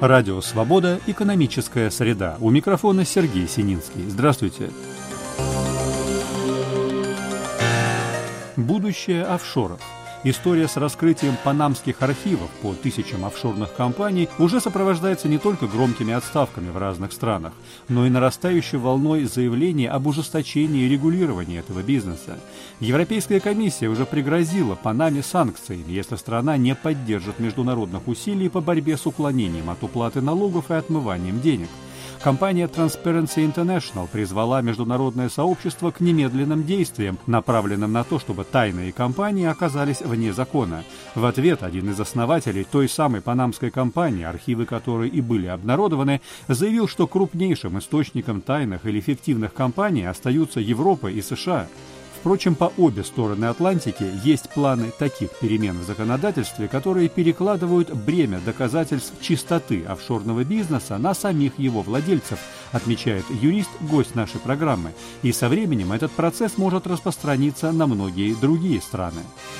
Радио «Свобода». Экономическая среда. У микрофона Сергей Сининский. Здравствуйте. Будущее офшоров. История с раскрытием панамских архивов по тысячам офшорных компаний уже сопровождается не только громкими отставками в разных странах, но и нарастающей волной заявлений об ужесточении регулирования этого бизнеса. Европейская комиссия уже пригрозила Панаме санкциями, если страна не поддержит международных усилий по борьбе с уклонением от уплаты налогов и отмыванием денег. Компания Transparency International призвала международное сообщество к немедленным действиям, направленным на то, чтобы тайные компании оказались вне закона. В ответ один из основателей той самой панамской компании, архивы которой и были обнародованы, заявил, что крупнейшим источником тайных или фиктивных компаний остаются Европа и США. Впрочем, по обе стороны Атлантики есть планы таких перемен в законодательстве, которые перекладывают бремя доказательств чистоты офшорного бизнеса на самих его владельцев, отмечает юрист, гость нашей программы. И со временем этот процесс может распространиться на многие другие страны.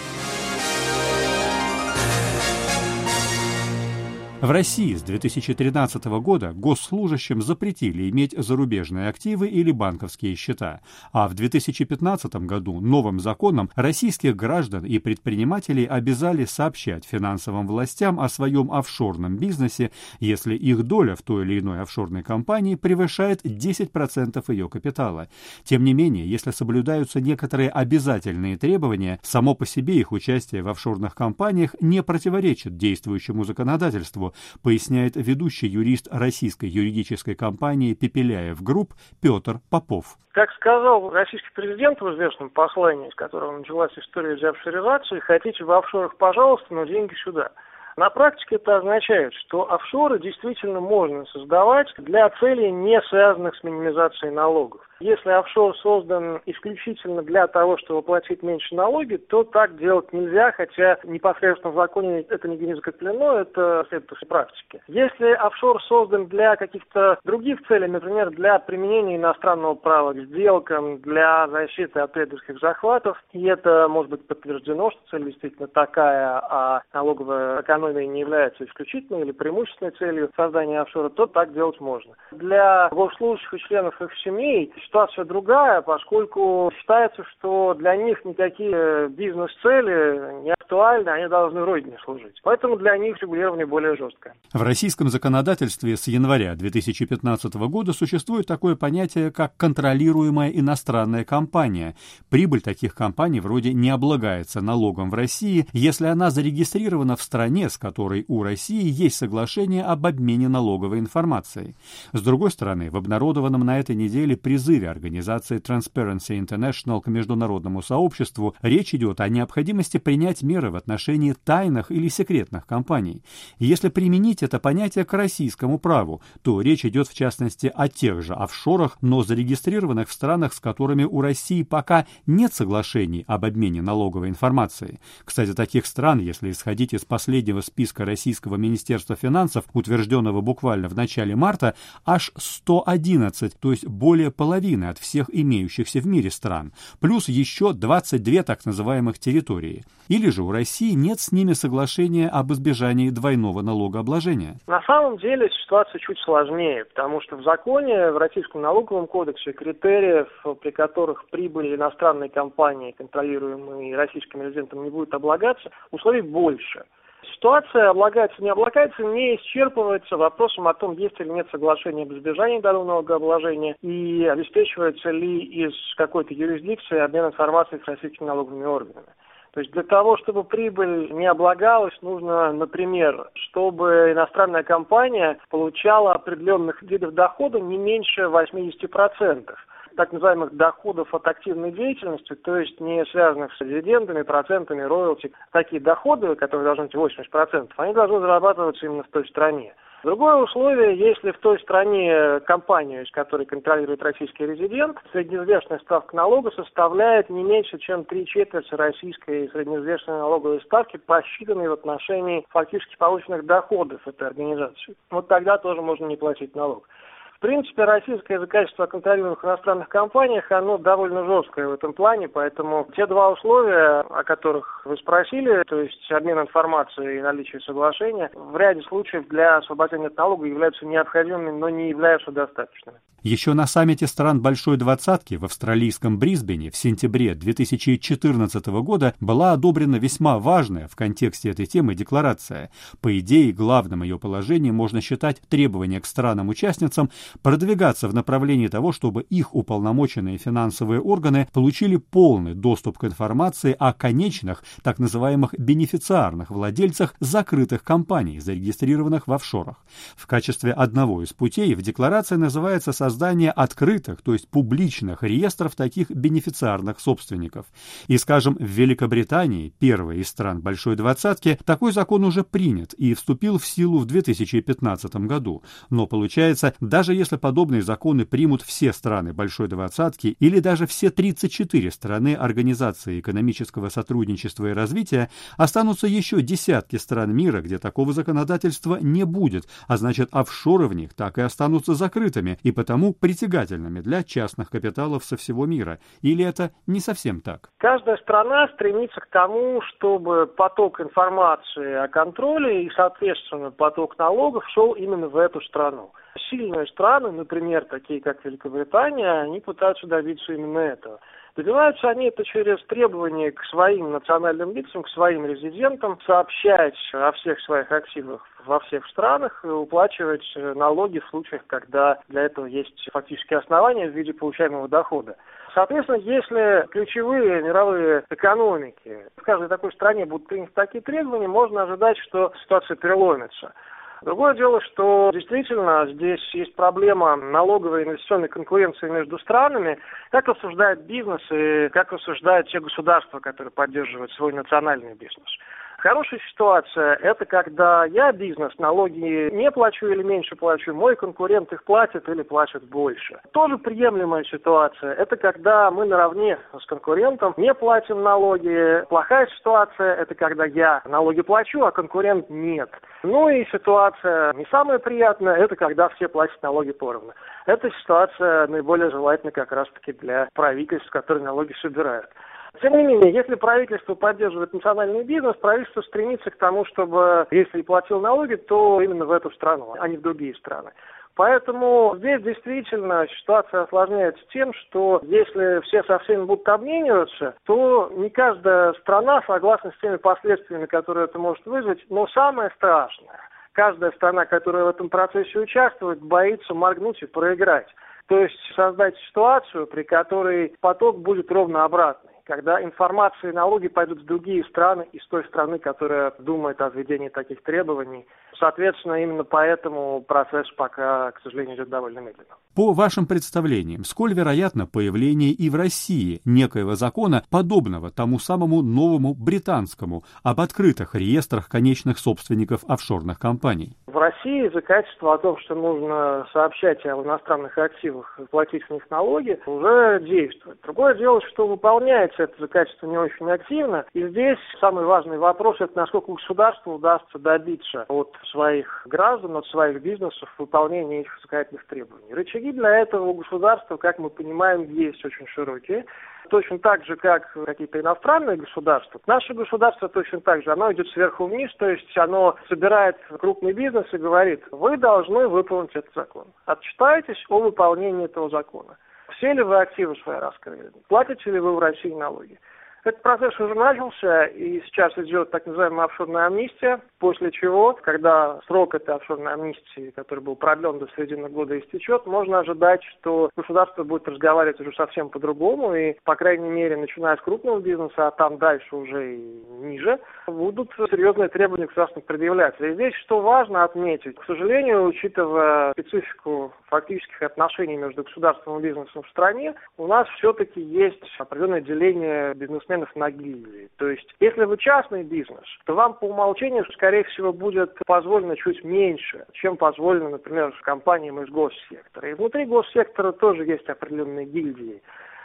В России с 2013 года госслужащим запретили иметь зарубежные активы или банковские счета, а в 2015 году новым законом российских граждан и предпринимателей обязали сообщать финансовым властям о своем офшорном бизнесе, если их доля в той или иной офшорной компании превышает 10% ее капитала. Тем не менее, если соблюдаются некоторые обязательные требования, само по себе их участие в офшорных компаниях не противоречит действующему законодательству, поясняет ведущий юрист российской юридической компании «Пепеляев Групп» Петр Попов. Как сказал российский президент в известном послании, с которого началась история деофшоризации, хотите в офшорах, пожалуйста, но деньги сюда. На практике это означает, что офшоры действительно можно создавать для целей, не связанных с минимизацией налогов. Если офшор создан исключительно для того, чтобы платить меньше налоги, то так делать нельзя, хотя непосредственно в законе это нигде не закреплено, это следует из практики. Если офшор создан для каких-то других целей, например, для применения иностранного права к сделкам, для защиты от трейдерских захватов, и это может быть подтверждено, что цель действительно такая, а налоговая экономия не является исключительной или преимущественной целью создания офшора, то так делать можно. Для госслужащих и членов их семей ситуация другая, поскольку считается, что для них никакие бизнес-цели не актуальны, они должны родине служить. Поэтому для них регулирование более жесткое. В российском законодательстве с января 2015 года существует такое понятие, как контролируемая иностранная компания. Прибыль таких компаний вроде не облагается налогом в России, если она зарегистрирована в стране, с которой у России есть соглашение об обмене налоговой информацией. С другой стороны, в обнародованном на этой неделе призыве организации Transparency International к международному сообществу речь идет о необходимости принять меры в отношении тайных или секретных компаний. И если применить это понятие к российскому праву, то речь идет в частности о тех же офшорах, но зарегистрированных в странах, с которыми у России пока нет соглашений об обмене налоговой информацией. Кстати, таких стран, если исходить из последнего списка Российского Министерства финансов, утвержденного буквально в начале марта, аж 111, то есть более половины от всех имеющихся в мире стран, плюс еще 22 так называемых территории. Или же у России нет с ними соглашения об избежании двойного налогообложения? На самом деле ситуация чуть сложнее, потому что в законе, в Российском налоговом кодексе, критериев, при которых прибыль иностранной компании, контролируемой российским резидентом, не будет облагаться, условий больше. Ситуация облагается, не облагается, не исчерпывается вопросом о том, есть или нет соглашения об избежании двойного налогообложения и обеспечивается ли из какой-то юрисдикции обмен информацией с российскими налоговыми органами. То есть для того, чтобы прибыль не облагалась, нужно, например, чтобы иностранная компания получала определенных видов дохода не меньше 80%. Так называемых доходов от активной деятельности, то есть не связанных с дивидендами, процентами, роялти. Такие доходы, которые должны быть 80%, они должны зарабатываться именно в той стране. Другое условие, если в той стране компанию, из которой контролирует российский резидент, среднеизвестная ставка налога составляет не меньше, чем 3/4 российской среднеизвестной налоговой ставки, посчитанной в отношении фактически полученных доходов этой организации. Вот тогда тоже можно не платить налог. принципе, российское законодательство о контролируемых иностранных компаниях, оно довольно жесткое в этом плане, поэтому те два условия, о которых вы спросили, то есть обмен информацией и наличие соглашения, в ряде случаев для освобождения от налога являются необходимыми, но не являются достаточными. Еще на саммите стран Большой Двадцатки в австралийском Брисбене в сентябре 2014 года была одобрена весьма важная в контексте этой темы декларация. По идее, главным ее положением можно считать требование к странам-участницам продвигаться в направлении того, чтобы их уполномоченные финансовые органы получили полный доступ к информации о конечных, так называемых бенефициарных владельцах закрытых компаний, зарегистрированных в офшорах. В качестве одного из путей в декларации называется создание открытых, то есть публичных реестров таких бенефициарных собственников. И, скажем, в Великобритании, первой из стран Большой Двадцатки, такой закон уже принят и вступил в силу в 2015 году. Но получается, даже если подобные законы примут все страны Большой Двадцатки или даже все 34 страны Организации экономического сотрудничества и развития, останутся еще десятки стран мира, где такого законодательства не будет, а значит, офшоры в них так и останутся закрытыми и потому притягательными для частных капиталов со всего мира. Или это не совсем так? Каждая страна стремится к тому, чтобы поток информации о контроле и, соответственно, поток налогов шел именно в эту страну. Сильные страны, например, такие как Великобритания, они пытаются добиться именно этого. Добиваются они это через требования к своим национальным лицам, к своим резидентам, сообщать о всех своих активах во всех странах и уплачивать налоги в случаях, когда для этого есть фактические основания в виде получаемого дохода. Соответственно, если ключевые мировые экономики в каждой такой стране будут приняты такие требования, можно ожидать, что ситуация переломится. Другое дело, что действительно здесь есть проблема налоговой и инвестиционной конкуренции между странами, как рассуждает бизнес и как рассуждают те государства, которые поддерживают свой национальный бизнес. Хорошая ситуация – это когда я, бизнес, налоги не плачу или меньше плачу, мой конкурент их платит или платит больше. Тоже приемлемая ситуация – это когда мы наравне с конкурентом не платим налоги. Плохая ситуация – это когда я налоги плачу, а конкурент нет. Ну и ситуация не самая приятная – это когда все платят налоги поровну. Эта ситуация наиболее желательна как раз-таки для правительств, которые налоги собирают. Тем не менее, если правительство поддерживает национальный бизнес, правительство стремится к тому, чтобы, если и платил налоги, то именно в эту страну, а не в другие страны. Поэтому здесь действительно ситуация осложняется тем, что если все со всеми будут обмениваться, то не каждая страна согласна с теми последствиями, которые это может вызвать. Но самое страшное, каждая страна, которая в этом процессе участвует, боится моргнуть и проиграть. То есть создать ситуацию, при которой поток будет ровно обратный. Когда информация и налоги пойдут в другие страны, из той страны, которая думает о введении таких требований. Соответственно, именно поэтому процесс пока, к сожалению, идет довольно медленно. По вашим представлениям, сколь вероятно появление и в России некоего закона, подобного тому самому новому британскому, об открытых реестрах конечных собственников офшорных компаний? В России законодательство о том, что нужно сообщать об иностранных активах и платить в них налоги, уже действует. Другое дело, что выполняется это законодательство не очень активно. И здесь самый важный вопрос – это насколько государству удастся добиться от своих граждан, от своих бизнесов выполнения этих законодательных требований. Рычаги для этого у государства, как мы понимаем, есть очень широкие. Точно так же, как какие-то иностранные государства. Наше государство точно так же, оно идет сверху вниз, то есть оно собирает крупный бизнес и говорит: вы должны выполнить этот закон. Отчитайтесь о выполнении этого закона. Все ли вы активы свои раскрыли? Платите ли вы в России налоги? Этот процесс уже начался, и сейчас идет так называемая офшорная амнистия, после чего, когда срок этой офшорной амнистии, который был продлен до середины года, истечет, можно ожидать, что государство будет разговаривать уже совсем по-другому, и, по крайней мере, начиная с крупного бизнеса, а там дальше уже и ниже, будут серьезные требования государственных предъявляться. И здесь, что важно отметить, к сожалению, учитывая специфику фактических отношений между государством и бизнесом в стране, у нас все-таки есть определенное деление бизнесменов на гильдии. То есть, если вы частный бизнес, то вам по умолчанию, скорее всего, будет позволено чуть меньше, чем позволено, например, компаниям из госсектора. И внутри госсектора тоже есть определенные гильдии.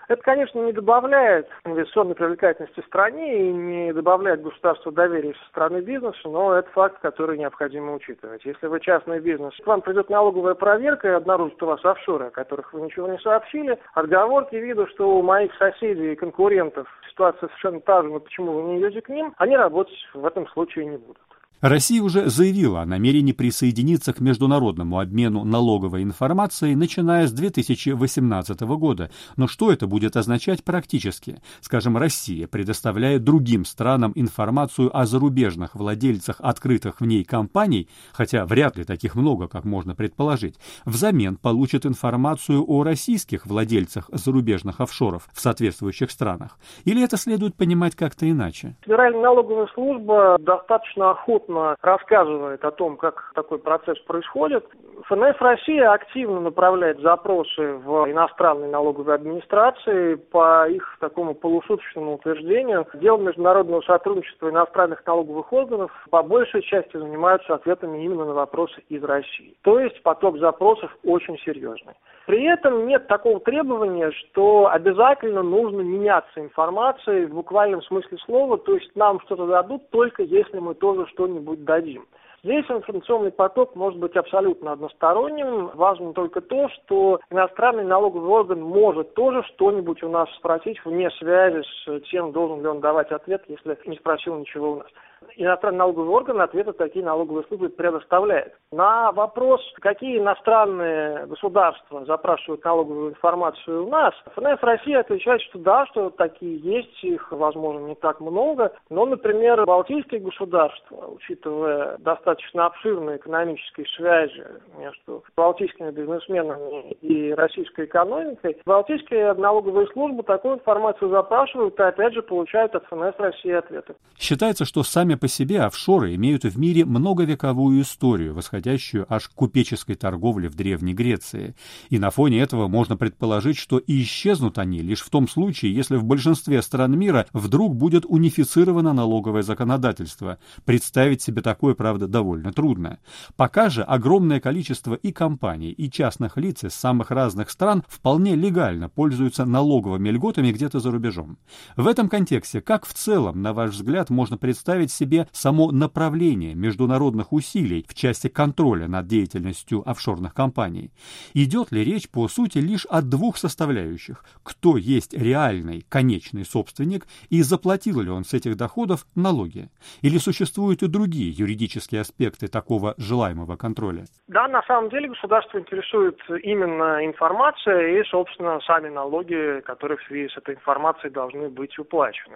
Это, конечно, не добавляет инвестиционной привлекательности стране и не добавляет государству доверия со стороны бизнеса, но это факт, который необходимо учитывать. Если вы частный бизнес, к вам придет налоговая проверка и обнаружит у вас офшоры, о которых вы ничего не сообщили, отговорки виду, что у моих соседей и конкурентов ситуация совершенно та же, но почему вы не идете к ним, они работать в этом случае не будут. Россия уже заявила о намерении присоединиться к международному обмену налоговой информацией, начиная с 2018 года. Но что это будет означать практически? Скажем, Россия предоставляет другим странам информацию о зарубежных владельцах открытых в ней компаний, хотя вряд ли таких много, как можно предположить, взамен получит информацию о российских владельцах зарубежных офшоров в соответствующих странах. Или это следует понимать как-то иначе? Федеральная налоговая служба достаточно охотно рассказывает о том, как такой процесс происходит. ФНС Россия активно направляет запросы в иностранные налоговые администрации по их такому полушуточному утверждению. Делом международного сотрудничества иностранных налоговых органов по большей части занимаются ответами именно на вопросы из России. То есть поток запросов очень серьезный. При этом нет такого требования, что обязательно нужно меняться информацией в буквальном смысле слова, то есть нам что-то дадут только если мы тоже что-нибудь дадим. Здесь информационный поток может быть абсолютно односторонним. Важно только то, что иностранный налоговый орган может тоже что-нибудь у нас спросить вне связи с тем, должен ли он давать ответ, если не спросил ничего у нас. Иностранный налоговый орган ответы такие налоговые службы предоставляет. На вопрос, какие иностранные государства запрашивают налоговую информацию у нас, ФНС Россия отвечает, что да, что такие есть, их, возможно, не так много. Но, например, балтийские государства, учитывая достаточно обширные экономические связи между балтийскими бизнесменами и российской экономикой, балтийские налоговые службы такую информацию запрашивают и, опять же, получают от ФНС России ответы. Считается, что сами по себе офшоры имеют в мире многовековую историю, восходящую аж к купеческой торговле в Древней Греции. И на фоне этого можно предположить, что и исчезнут они лишь в том случае, если в большинстве стран мира вдруг будет унифицировано налоговое законодательство. Представить себе такое, правда, довольно трудно. Пока же огромное количество и компаний, и частных лиц из самых разных стран вполне легально пользуются налоговыми льготами где-то за рубежом. В этом контексте, как в целом, на ваш взгляд, можно представить себе само направление международных усилий в части контроля над деятельностью офшорных компаний? Идет ли речь, по сути, лишь о двух составляющих? Кто есть реальный, конечный собственник и заплатил ли он с этих доходов налоги? Или существуют и другие юридические аспекты такого желаемого контроля? Да, на самом деле государство интересует именно информация и, собственно, сами налоги, которые в связи с этой информацией должны быть уплачены.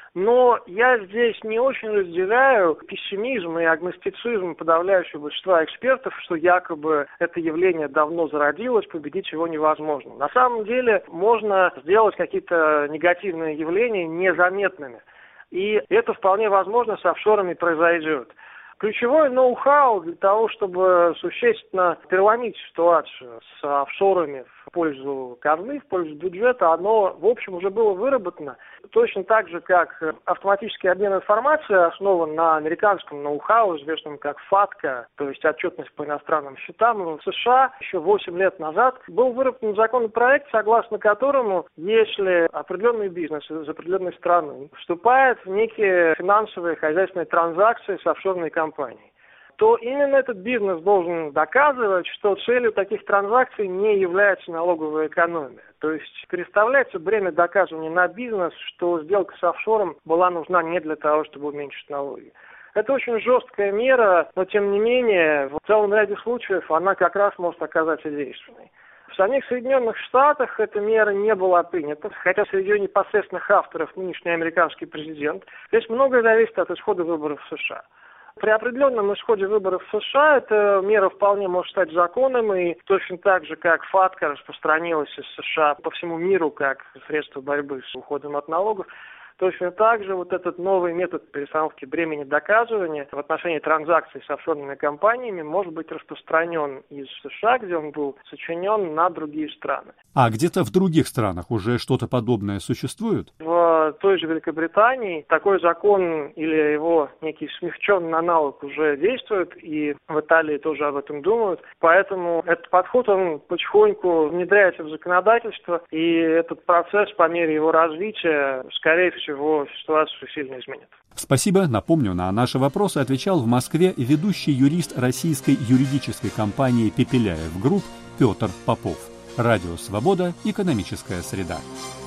Но я здесь не очень разделяю пессимизм и агностицизм подавляющего большинства экспертов, что якобы это явление давно зародилось, победить его невозможно. На самом деле можно сделать какие-то негативные явления незаметными. И это вполне возможно с офшорами произойдет. Ключевое ноу-хау для того, чтобы существенно переломить ситуацию с офшорами в пользу казны, в пользу бюджета, оно, в общем, уже было выработано. Точно так же, как автоматический обмен информацией основан на американском ноу-хау, известном как FATCA, то есть отчетность по иностранным счетам. В США еще 8 лет назад был выработан законопроект, согласно которому, если определенный бизнес из определенной страны вступает в некие финансовые хозяйственные транзакции с офшорной компанией, то именно этот бизнес должен доказывать, что целью таких транзакций не является налоговая экономия. То есть переставляется бремя доказывания на бизнес, что сделка с офшором была нужна не для того, чтобы уменьшить налоги. Это очень жесткая мера, но тем не менее в целом ряде случаев она как раз может оказаться действенной. В самих Соединенных Штатах эта мера не была принята, хотя среди ее непосредственных авторов нынешний американский президент. Здесь многое зависит от исхода выборов в США. При определенном исходе выборов в США эта мера вполне может стать законом, и точно так же, как FATCA распространилась из США по всему миру как средство борьбы с уходом от налогов, точно так же вот этот новый метод перестановки бремени доказывания в отношении транзакций с офшорными компаниями может быть распространен из США, где он был сочинен, на другие страны. А где-то в других странах уже что-то подобное существует? В в той же Великобритании такой закон или его некий смягченный аналог уже действует, и в Италии тоже об этом думают. Поэтому этот подход, он потихоньку внедряется в законодательство, и этот процесс по мере его развития, скорее всего, ситуацию сильно изменит. Спасибо. Напомню, на наши вопросы отвечал в Москве ведущий юрист российской юридической компании «Пепеляев Групп» Петр Попов. Радио «Свобода», экономическая среда.